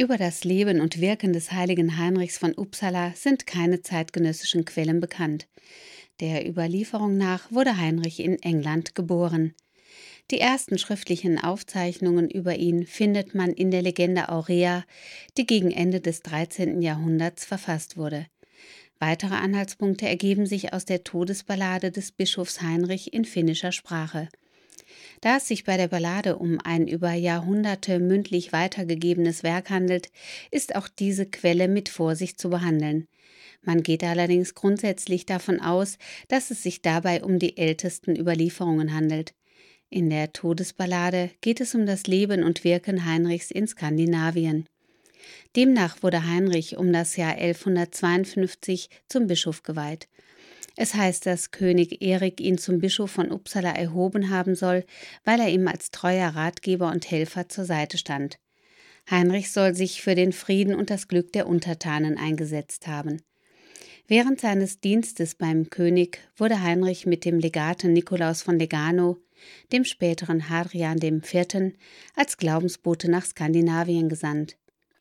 Über das Leben und Wirken des heiligen Heinrichs von Uppsala sind keine zeitgenössischen Quellen bekannt. Der Überlieferung nach wurde Heinrich in England geboren. Die ersten schriftlichen Aufzeichnungen über ihn findet man in der Legende Aurea, die gegen Ende des 13. Jahrhunderts verfasst wurde. Weitere Anhaltspunkte ergeben sich aus der Todesballade des Bischofs Heinrich in finnischer Sprache. Da es sich bei der Ballade um ein über Jahrhunderte mündlich weitergegebenes Werk handelt, ist auch diese Quelle mit Vorsicht zu behandeln. Man geht allerdings grundsätzlich davon aus, dass es sich dabei um die ältesten Überlieferungen handelt. In der Todesballade geht es um das Leben und Wirken Heinrichs in Skandinavien. Demnach wurde Heinrich um das Jahr 1152 zum Bischof geweiht. Es heißt, dass König Erik ihn zum Bischof von Uppsala erhoben haben soll, weil er ihm als treuer Ratgeber und Helfer zur Seite stand. Heinrich soll sich für den Frieden und das Glück der Untertanen eingesetzt haben. Während seines Dienstes beim König wurde Heinrich mit dem Legaten Nikolaus von Legano, dem späteren Hadrian IV., als Glaubensbote nach Skandinavien gesandt.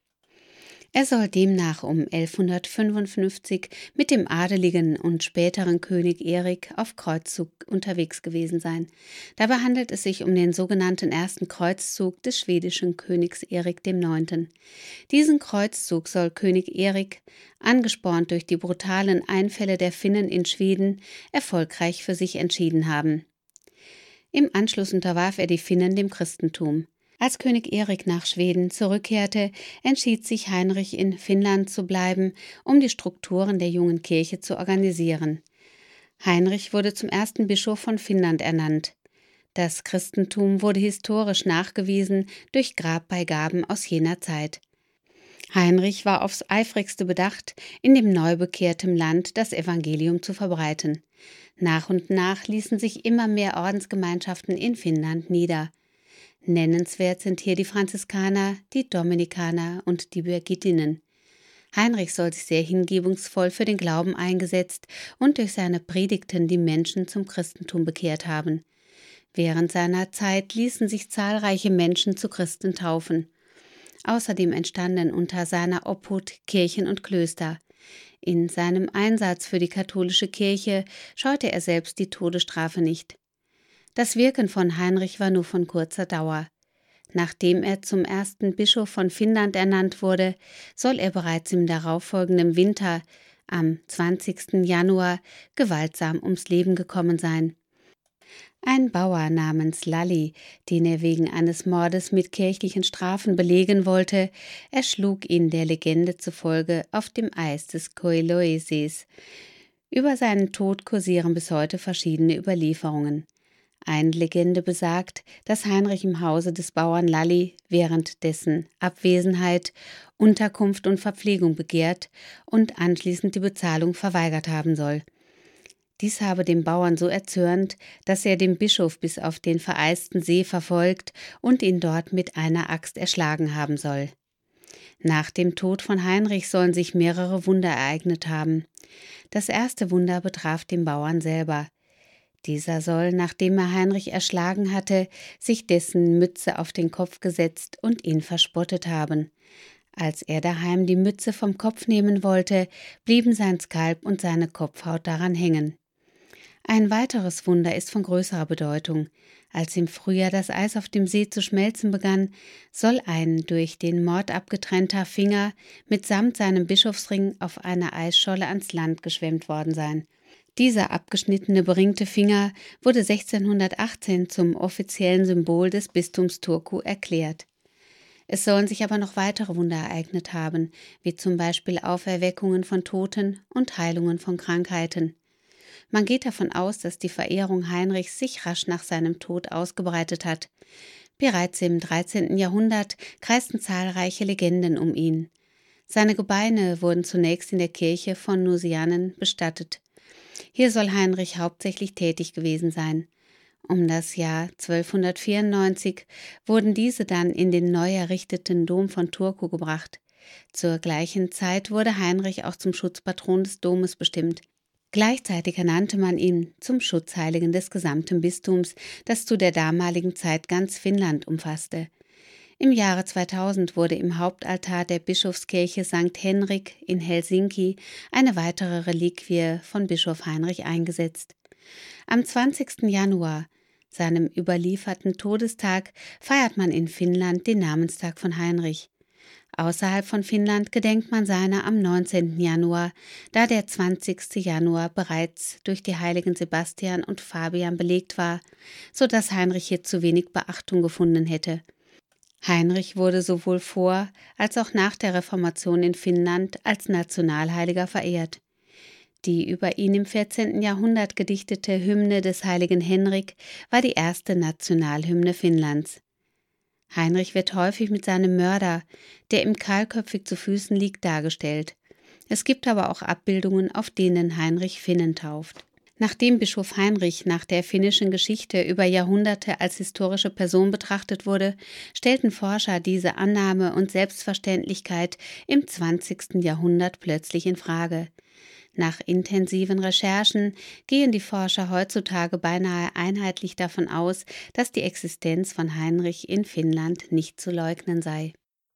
Er soll demnach um 1155 mit dem adeligen und späteren König Erik auf Kreuzzug unterwegs gewesen sein. Dabei handelt es sich um den sogenannten ersten Kreuzzug des schwedischen Königs Erik IX. Diesen Kreuzzug soll König Erik, angespornt durch die brutalen Einfälle der Finnen in Schweden, erfolgreich für sich entschieden haben. Im Anschluss unterwarf er die Finnen dem Christentum. Als König Erik nach Schweden zurückkehrte, entschied sich Heinrich in Finnland zu bleiben, um die Strukturen der jungen Kirche zu organisieren. Heinrich wurde zum ersten Bischof von Finnland ernannt. Das Christentum wurde historisch nachgewiesen durch Grabbeigaben aus jener Zeit. Heinrich war aufs eifrigste bedacht, in dem neu bekehrtem Land das Evangelium zu verbreiten. Nach und nach ließen sich immer mehr Ordensgemeinschaften in Finnland nieder. Nennenswert sind hier die Franziskaner, die Dominikaner und die Birgittinnen. Heinrich soll sich sehr hingebungsvoll für den Glauben eingesetzt und durch seine Predigten die Menschen zum Christentum bekehrt haben. Während seiner Zeit ließen sich zahlreiche Menschen zu Christen taufen. Außerdem entstanden unter seiner Obhut Kirchen und Klöster. In seinem Einsatz für die katholische Kirche scheute er selbst die Todesstrafe nicht. Das Wirken von Heinrich war nur von kurzer Dauer. Nachdem er zum ersten Bischof von Finnland ernannt wurde, soll er bereits im darauffolgenden Winter, am 20. Januar, gewaltsam ums Leben gekommen sein. Ein Bauer namens Lalli, den er wegen eines Mordes mit kirchlichen Strafen belegen wollte, erschlug ihn der Legende zufolge auf dem Eis des Koiloesees. Über seinen Tod kursieren bis heute verschiedene Überlieferungen. Eine Legende besagt, dass Heinrich im Hause des Bauern Lalli während dessen Abwesenheit Unterkunft und Verpflegung begehrt und anschließend die Bezahlung verweigert haben soll. Dies habe den Bauern so erzürnt, dass er den Bischof bis auf den vereisten See verfolgt und ihn dort mit einer Axt erschlagen haben soll. Nach dem Tod von Heinrich sollen sich mehrere Wunder ereignet haben. Das erste Wunder betraf den Bauern selber. Dieser soll, nachdem er Heinrich erschlagen hatte, sich dessen Mütze auf den Kopf gesetzt und ihn verspottet haben. Als er daheim die Mütze vom Kopf nehmen wollte, blieben sein Skalp und seine Kopfhaut daran hängen. Ein weiteres Wunder ist von größerer Bedeutung. Als im Frühjahr das Eis auf dem See zu schmelzen begann, soll ein durch den Mord abgetrennter Finger mitsamt seinem Bischofsring auf einer Eisscholle ans Land geschwemmt worden sein. Dieser abgeschnittene beringte Finger wurde 1618 zum offiziellen Symbol des Bistums Turku erklärt. Es sollen sich aber noch weitere Wunder ereignet haben, wie zum Beispiel Auferweckungen von Toten und Heilungen von Krankheiten. Man geht davon aus, dass die Verehrung Heinrichs sich rasch nach seinem Tod ausgebreitet hat. Bereits im 13. Jahrhundert kreisten zahlreiche Legenden um ihn. Seine Gebeine wurden zunächst in der Kirche von Nusianen bestattet. Hier soll Heinrich hauptsächlich tätig gewesen sein. Um das Jahr 1294 wurden diese dann in den neu errichteten Dom von Turku gebracht. Zur gleichen Zeit wurde Heinrich auch zum Schutzpatron des Domes bestimmt. Gleichzeitig ernannte man ihn zum Schutzheiligen des gesamten Bistums, das zu der damaligen Zeit ganz Finnland umfasste. Im Jahre 2000 wurde im Hauptaltar der Bischofskirche St. Henrik in Helsinki eine weitere Reliquie von Bischof Heinrich eingesetzt. Am 20. Januar, seinem überlieferten Todestag, feiert man in Finnland den Namenstag von Heinrich. Außerhalb von Finnland gedenkt man seiner am 19. Januar, da der 20. Januar bereits durch die heiligen Sebastian und Fabian belegt war, so dass Heinrich hier zu wenig Beachtung gefunden hätte. Heinrich wurde sowohl vor als auch nach der Reformation in Finnland als Nationalheiliger verehrt. Die über ihn im 14. Jahrhundert gedichtete Hymne des heiligen Henrik war die erste Nationalhymne Finnlands. Heinrich wird häufig mit seinem Mörder, der ihm kahlköpfig zu Füßen liegt, dargestellt. Es gibt aber auch Abbildungen, auf denen Heinrich Finnen tauft. Nachdem Bischof Heinrich nach der finnischen Geschichte über Jahrhunderte als historische Person betrachtet wurde, stellten Forscher diese Annahme und Selbstverständlichkeit im 20. Jahrhundert plötzlich in Frage. Nach intensiven Recherchen gehen die Forscher heutzutage beinahe einheitlich davon aus, dass die Existenz von Heinrich in Finnland nicht zu leugnen sei.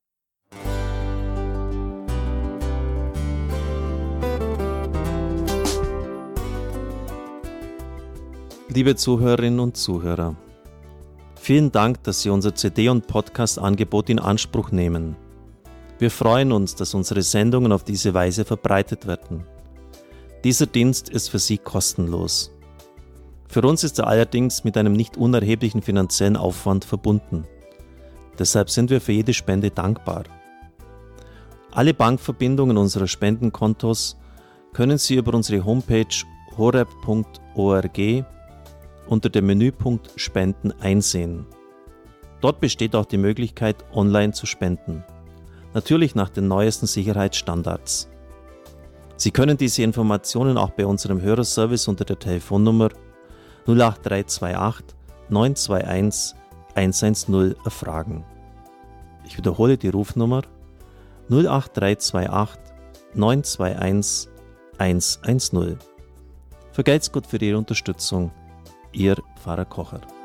Liebe Zuhörerinnen und Zuhörer, vielen Dank, dass Sie unser CD- und Podcast-Angebot in Anspruch nehmen. Wir freuen uns, dass unsere Sendungen auf diese Weise verbreitet werden. Dieser Dienst ist für Sie kostenlos. Für uns ist er allerdings mit einem nicht unerheblichen finanziellen Aufwand verbunden. Deshalb sind wir für jede Spende dankbar. Alle Bankverbindungen unserer Spendenkontos können Sie über unsere Homepage horeb.org unter dem Menüpunkt Spenden einsehen. Dort besteht auch die Möglichkeit, online zu spenden. Natürlich nach den neuesten Sicherheitsstandards. Sie können diese Informationen auch bei unserem Hörerservice unter der Telefonnummer 08328 921 110 erfragen. Ich wiederhole die Rufnummer 08328 921 110. Vergelt's Gott für Ihre Unterstützung. Ihr Pfarrer Kocher.